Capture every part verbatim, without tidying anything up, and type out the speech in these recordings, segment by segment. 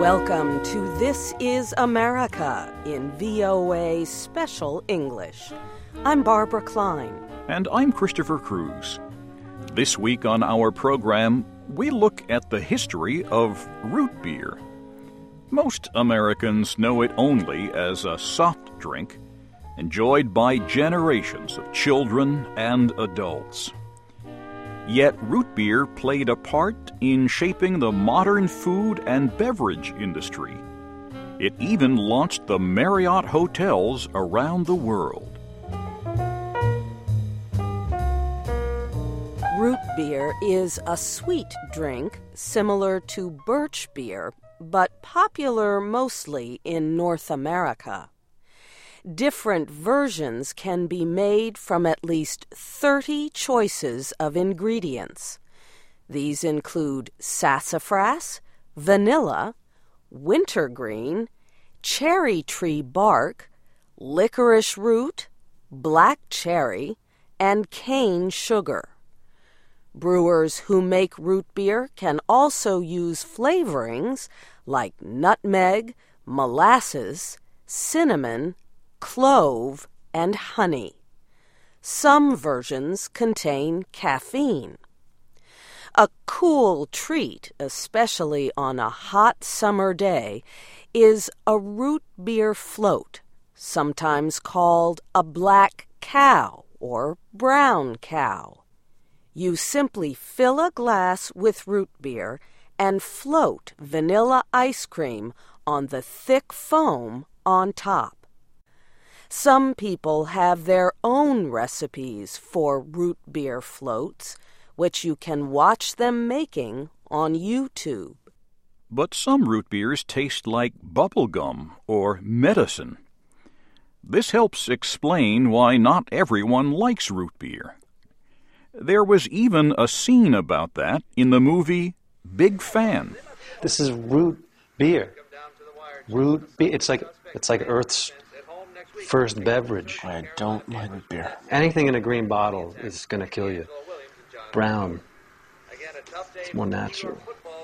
Welcome to This is America in V O A Special English. I'm Barbara Klein. And I'm Christopher Cruz. This week on our program, we look at the history of root beer. Most Americans know it only as a soft drink, enjoyed by generations of children and adults. Yet root beer played a part in shaping the modern food and beverage industry. It even launched the Marriott hotels around the world. Root beer is a sweet drink similar to birch beer, but popular mostly in North America. Different versions can be made from at least thirty choices of ingredients. These include sassafras, vanilla, wintergreen, cherry tree bark, licorice root, black cherry, and cane sugar. Brewers who make root beer can also use flavorings like nutmeg, molasses, cinnamon, clove, and honey. Some versions contain caffeine. A cool treat, especially on a hot summer day, is a root beer float, sometimes called a black cow or brown cow. You simply fill a glass with root beer and float vanilla ice cream on the thick foam on top. Some people have their own recipes for root beer floats, which you can watch them making on YouTube. But some root beers taste like bubble gum or medicine. This helps explain why not everyone likes root beer. There was even a scene about that in the movie Big Fan. This is root beer. Root beer. It's like it's like Earth's first beverage. I don't like beer. Anything in a green bottle is going to kill you. Brown. It's more natural.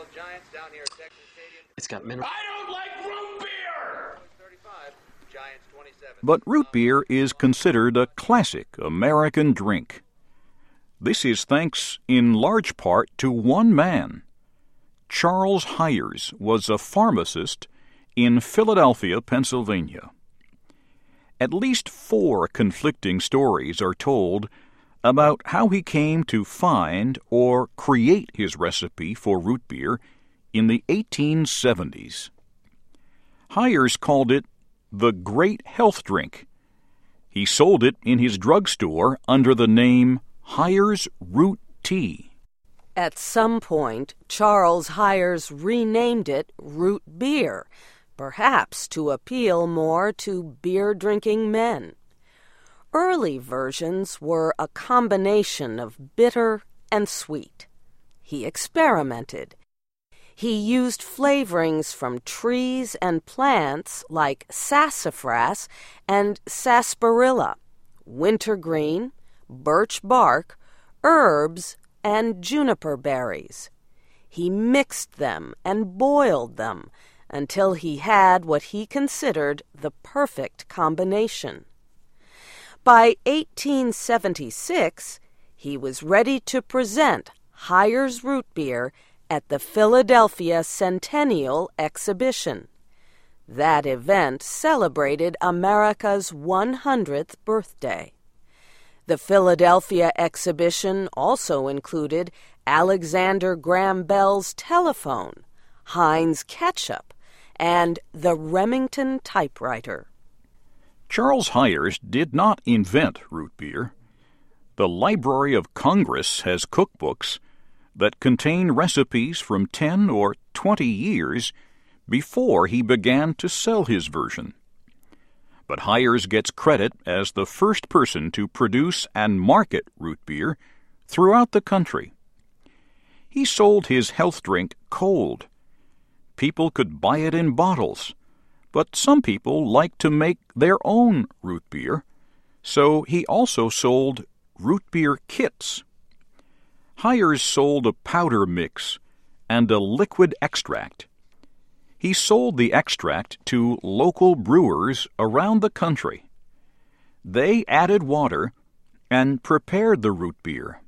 It's got mineral. I don't like root beer! But root beer is considered a classic American drink. This is thanks in large part to one man. Charles Hyers was a pharmacist in Philadelphia, Pennsylvania. At least four conflicting stories are told about how he came to find or create his recipe for root beer in the eighteen seventies. Hyers called it the Great Health Drink. He sold it in his drugstore under the name Hyers Root Tea. At some point, Charles Hyers renamed it root beer, perhaps to appeal more to beer-drinking men. Early versions were a combination of bitter and sweet. He experimented. He used flavorings from trees and plants like sassafras and sarsaparilla, wintergreen, birch bark, herbs, and juniper berries. He mixed them and boiled them until he had what he considered the perfect combination. By eighteen seventy-six, he was ready to present Hyers Root Beer at the Philadelphia Centennial Exhibition. That event celebrated America's one hundredth birthday. The Philadelphia exhibition also included Alexander Graham Bell's telephone, Heinz ketchup, and the Remington typewriter. Charles Hyers did not invent root beer. The Library of Congress has cookbooks that contain recipes from ten or twenty years before he began to sell his version. But Hyers gets credit as the first person to produce and market root beer throughout the country. He sold his health drink cold. People could buy it in bottles, but some people like to make their own root beer, so he also sold root beer kits. Hyers sold a powder mix and a liquid extract. He sold the extract to local brewers around the country. They added water and prepared the root beer.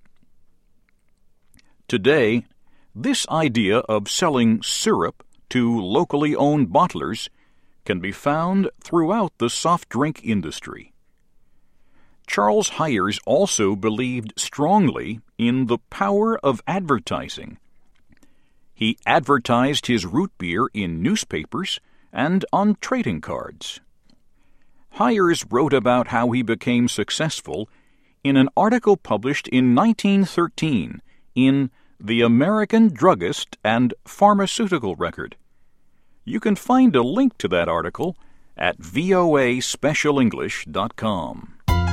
Today, this idea of selling syrup to locally owned bottlers can be found throughout the soft drink industry. Charles Hires also believed strongly in the power of advertising. He advertised his root beer in newspapers and on trading cards. Hires wrote about how he became successful in an article published in nineteen thirteen in The American Druggist and Pharmaceutical Record. You can find a link to that article at V O A special english dot com.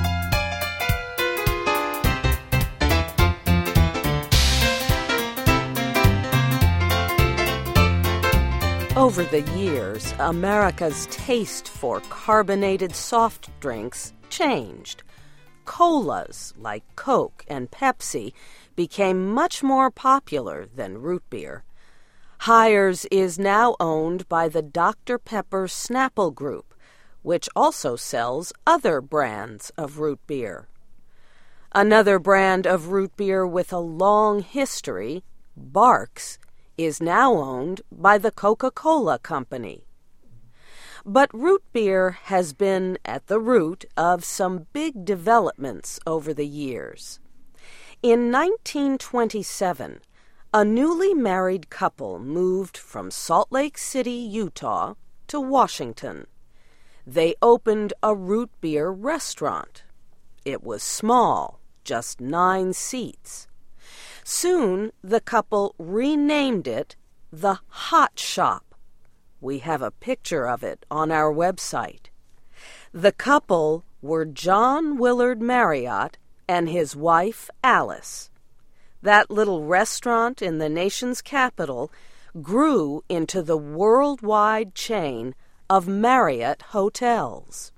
Over the years, America's taste for carbonated soft drinks changed. Colas, like Coke and Pepsi, became much more popular than root beer. Hires is now owned by the Doctor Pepper Snapple Group, which also sells other brands of root beer. Another brand of root beer with a long history, Barq's, is now owned by the Coca-Cola Company. But root beer has been at the root of some big developments over the years. In nineteen twenty-seven, a newly married couple moved from Salt Lake City, Utah, to Washington. They opened a root beer restaurant. It was small, just nine seats. Soon, the couple renamed it the Hot Shop. We have a picture of it on our website. The couple were John Willard Marriott and his wife, Alice. That little restaurant in the nation's capital grew into the worldwide chain of Marriott hotels.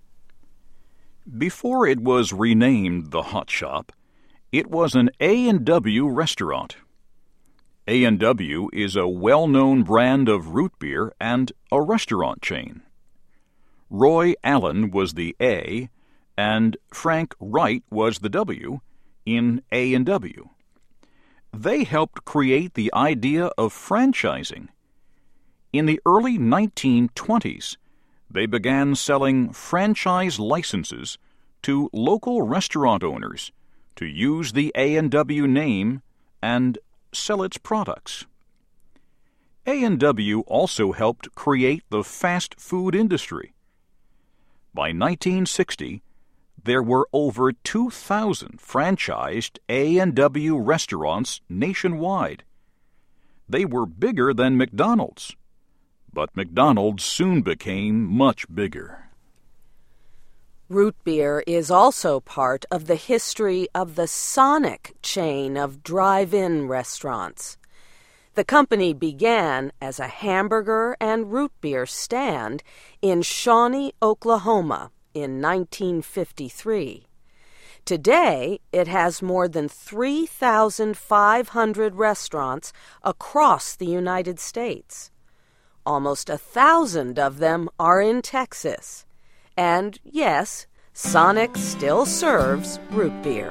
Before it was renamed the Hot Shop, it was an A and W restaurant. A and W is a well-known brand of root beer and a restaurant chain. Roy Allen was the A, and Frank Wright was the W in A and W. They helped create the idea of franchising. In the early nineteen twenties, they began selling franchise licenses to local restaurant owners to use the A and W name and sell its products. A and W also helped create the fast food industry. By nineteen sixty, there were over two thousand franchised A and W restaurants nationwide. They were bigger than McDonald's, but McDonald's soon became much bigger. Root beer is also part of the history of the Sonic chain of drive-in restaurants. The company began as a hamburger and root beer stand in Shawnee, Oklahoma in nineteen fifty-three. Today, it has more than three thousand five hundred restaurants across the United States. Almost a thousand of them are in Texas. And yes, Sonic still serves root beer.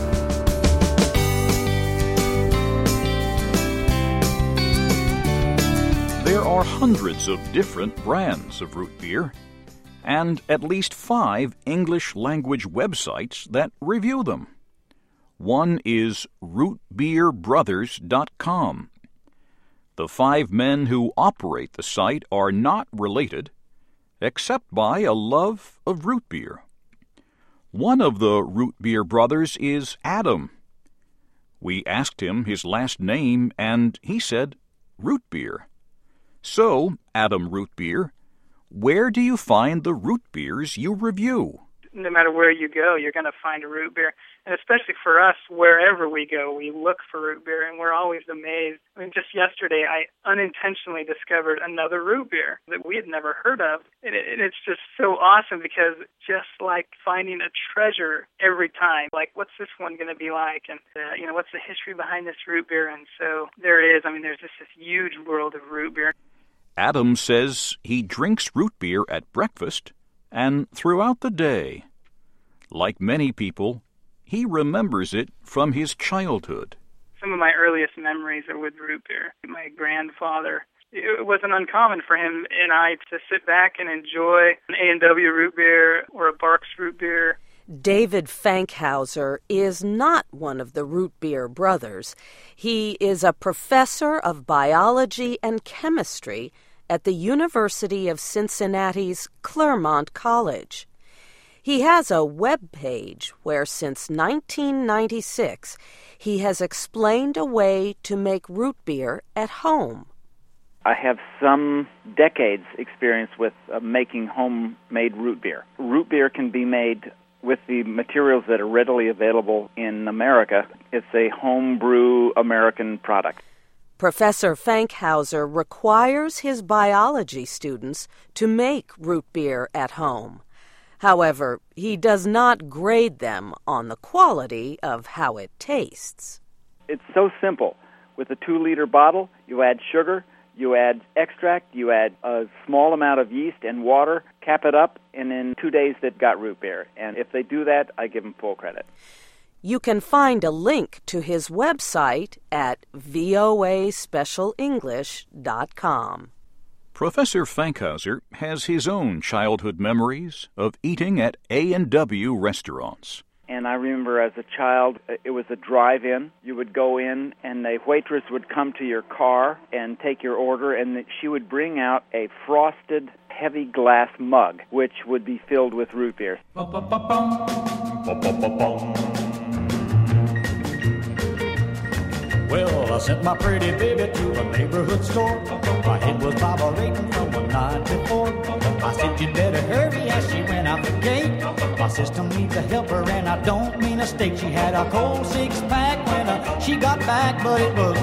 There are hundreds of different brands of root beer, and at least five English-language websites that review them. One is root beer brothers dot com. The five men who operate the site are not related, except by a love of root beer. One of the Root Beer brothers is Adam. We asked him his last name, and he said root beer. So, Adam Root Beer, where do you find the root beers you review? No matter where you go, you're going to find a root beer. And especially for us, wherever we go, we look for root beer, and we're always amazed. I mean, just yesterday, I unintentionally discovered another root beer that we had never heard of. And, it, and it's just so awesome because just like finding a treasure every time, like, what's this one going to be like? And, uh, you know, what's the history behind this root beer? And so there it is. I mean, there's just this huge world of root beer. Adam says he drinks root beer at breakfast and throughout the day. Like many people, he remembers it from his childhood. Some of my earliest memories are with root beer. My grandfather, it wasn't uncommon for him and I to sit back and enjoy an A and W root beer or a Barks root beer. David Fankhauser is not one of the root beer brothers. He is a professor of biology and chemistry at the University of Cincinnati's Claremont College. He has a web page where since nineteen ninety-six he has explained a way to make root beer at home. I have some decades experience with uh, making homemade root beer. Root beer can be made with the materials that are readily available in America. It's a homebrew American product. Professor Fankhauser requires his biology students to make root beer at home. However, he does not grade them on the quality of how it tastes. It's so simple. With a two-liter bottle, you add sugar, you add extract, you add a small amount of yeast and water, cap it up, and in two days they've got root beer. And if they do that, I give them full credit. You can find a link to his website at V O A special english dot com. Professor Fankhauser has his own childhood memories of eating at A and W restaurants. And I remember as a child, it was a drive-in. You would go in, and the waitress would come to your car and take your order, and she would bring out a frosted, heavy glass mug, which would be filled with root beer. Well, I sent my pretty baby to a neighborhood store. My head was vibrating from the night before. I said, you'd better hurry as she went out the gate. My system needs a helper, and I don't mean a steak. She had a cold six-pack when uh, she got back, but it was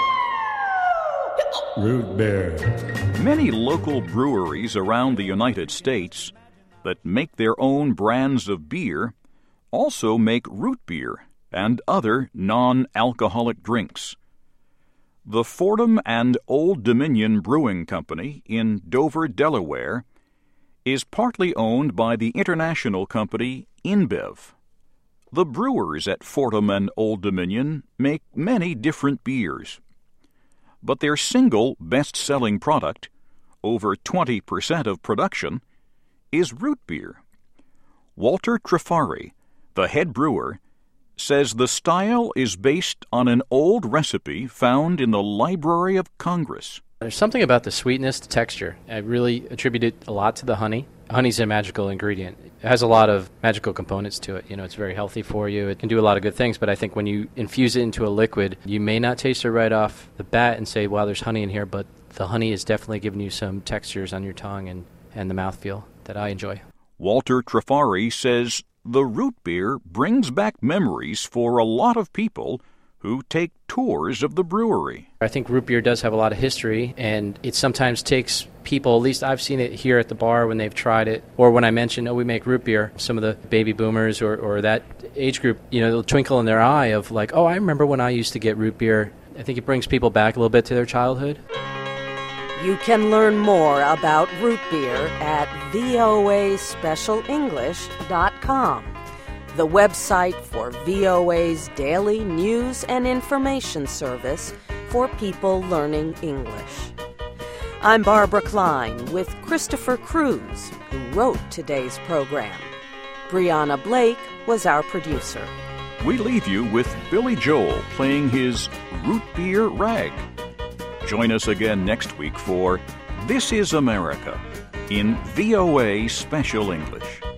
root beer. Many local breweries around the United States that make their own brands of beer also make root beer and other non-alcoholic drinks. The Fordham and Old Dominion Brewing Company in Dover, Delaware, is partly owned by the international company InBev. The brewers at Fordham and Old Dominion make many different beers, but their single best-selling product, over twenty percent of production, is root beer. Walter Trifari, the head brewer, says the style is based on an old recipe found in the Library of Congress. There's something about the sweetness, the texture. I really attribute it a lot to the honey. Honey's a magical ingredient. It has a lot of magical components to it. You know, it's very healthy for you. It can do a lot of good things, but I think when you infuse it into a liquid, you may not taste it right off the bat and say, wow, there's honey in here, but the honey is definitely giving you some textures on your tongue and, and the mouthfeel that I enjoy. Walter Trifari says the root beer brings back memories for a lot of people who take tours of the brewery. I think root beer does have a lot of history, and it sometimes takes people, at least I've seen it here at the bar when they've tried it, or when I mention, oh, we make root beer, some of the baby boomers or, or that age group, you know, they'll twinkle in their eye of like, oh, I remember when I used to get root beer. I think it brings people back a little bit to their childhood. You can learn more about root beer at V O A special english dot com, the website for V O A's daily news and information service for people learning English. I'm Barbara Klein with Christopher Cruz, who wrote today's program. Brianna Blake was our producer. We leave you with Billy Joel playing his root beer rag. Join us again next week for This is America in V O A Special English.